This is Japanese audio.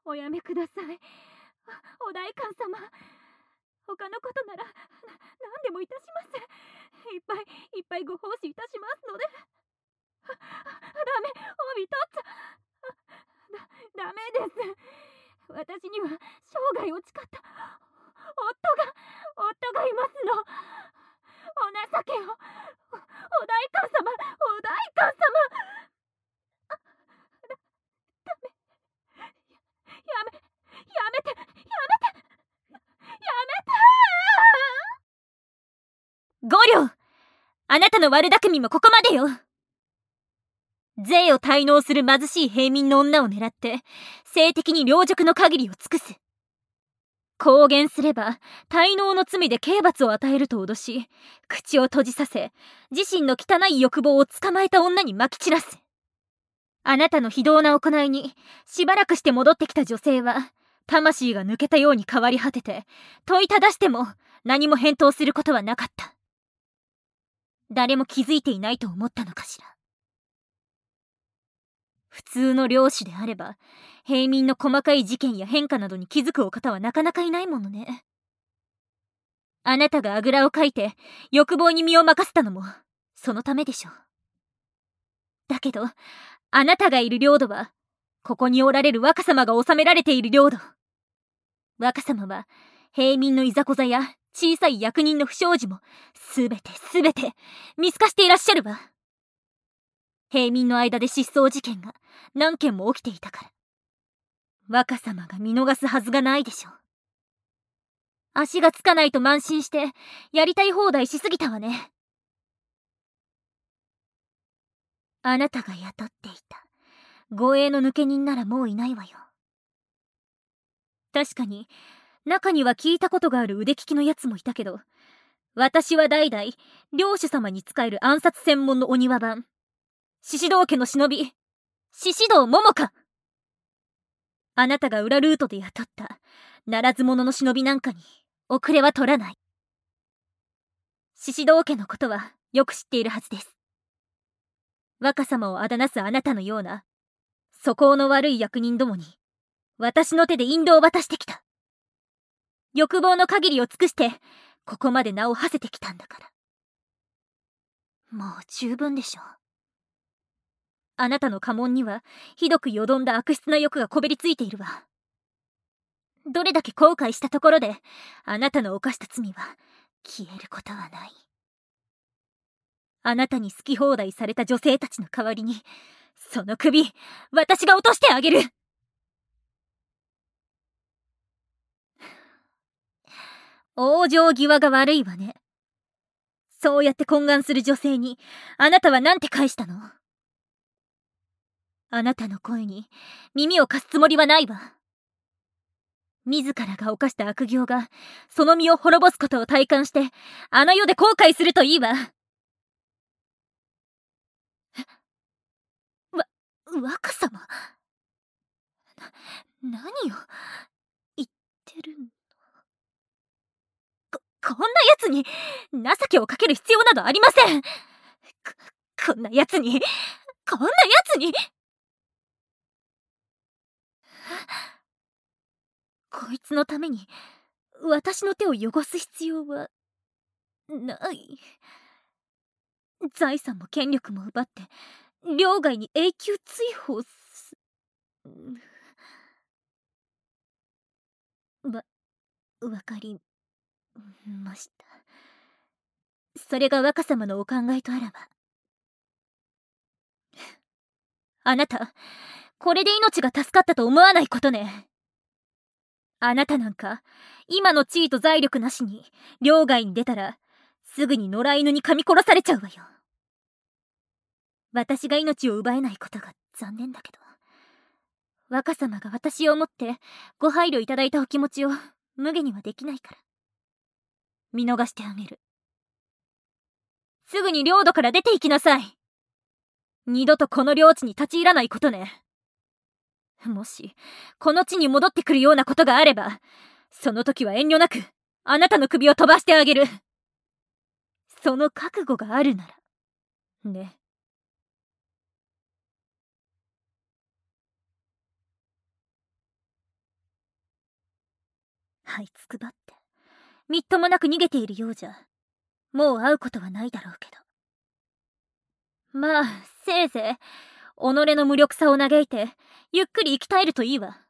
おやめください。お代官様。他のことなら何でもいたします。いっぱいいっぱいご奉仕いたしますので。ダメ、帯取っちゃダメです。私には生涯を誓った夫がいますの。お情けを。お代官様、お代官様。やめ、やめて、やめて、やめて。五両、あなたの悪巧みもここまでよ。税を滞納する貧しい平民の女を狙って性的に陵辱の限りを尽くす。公言すれば滞納の罪で刑罰を与えると脅し、口を閉じさせ、自身の汚い欲望を捕まえた女にまき散らす。あなたの非道な行いにしばらくして戻ってきた女性は魂が抜けたように変わり果てて、問いただしても何も返答することはなかった。誰も気づいていないと思ったのかしら。普通の領主であれば平民の細かい事件や変化などに気づくお方はなかなかいないものね。あなたがあぐらをかいて欲望に身を任せたのもそのためでしょう。だけどあなたがいる領土はここにおられる若様が治められている領土。若様は平民のいざこざや小さい役人の不祥事もすべて見透かしていらっしゃるわ。平民の間で失踪事件が何件も起きていたから若様が見逃すはずがないでしょう。足がつかないと慢心してやりたい放題しすぎたわね。あなたが雇っていた護衛の抜け人ならもういないわよ。確かに中には聞いたことがある腕利きのやつもいたけど、私は代々領主様に仕える暗殺専門のお庭番、獅子堂家の忍び、獅子堂桃香。あなたが裏ルートで雇ったならず者の忍びなんかに遅れは取らない。獅子堂家のことはよく知っているはずです。若様をあだなすあなたのような素行の悪い役人どもに私の手で引導を渡してきた。欲望の限りを尽くしてここまで名を馳せてきたんだから。もう十分でしょう。あなたの家紋にはひどくよどんだ悪質な欲がこびりついているわ。どれだけ後悔したところであなたの犯した罪は消えることはない。あなたに好き放題された女性たちの代わりにその首私が落としてあげる。往生際が悪いわね。そうやって懇願する女性にあなたはなんて返したの？あなたの声に耳を貸すつもりはないわ。自らが犯した悪行がその身を滅ぼすことを体感してあの世で後悔するといいわ。若様、何を言ってるの？こんな奴に情けをかける必要などありません。こんな奴にこいつのために私の手を汚す必要はない。財産も権力も奪って領外に永久追放す。わかりました。それが若様のお考えとあらば。あなたこれで命が助かったと思わないことね。あなたなんか今の地位と財力なしに領外に出たらすぐに野良犬に噛み殺されちゃうわよ。私が命を奪えないことが残念だけど、若様が私を思ってご配慮いただいたお気持ちを無下にはできないから。見逃してあげる。すぐに領土から出て行きなさい。二度とこの領地に立ち入らないことね。もしこの地に戻ってくるようなことがあれば、その時は遠慮なくあなたの首を飛ばしてあげる。その覚悟があるならね。 這いつくばって、みっともなく逃げているようじゃ、もう会うことはないだろうけど。まあ、せいぜい、己の無力さを嘆いて、ゆっくり生き絶えるといいわ。